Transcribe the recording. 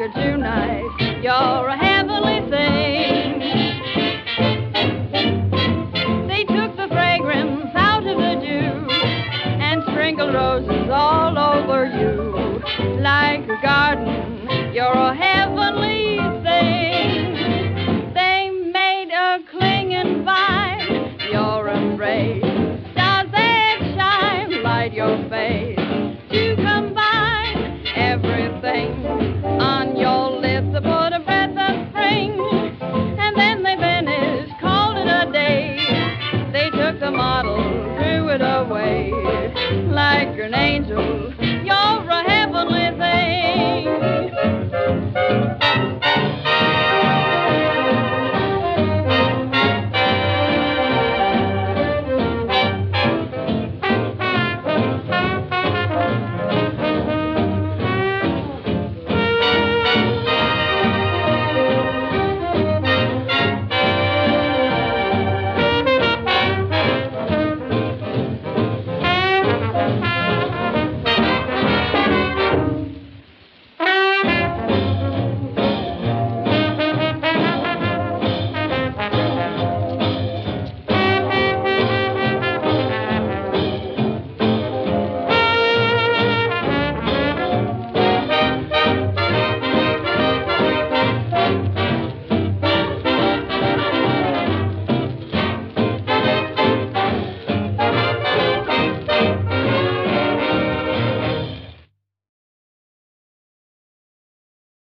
a June night. You're a heavenly thing. They took the fragrance out of the dew and sprinkled roses all over you. Like a garden, you're a heavenly thing. They made a clinging vine, your embrace. Stars that shine, light your face. To combine everything on your lips, they put a breath of spring, and then they vanished, called it a day. They took the model, threw it away, like an angel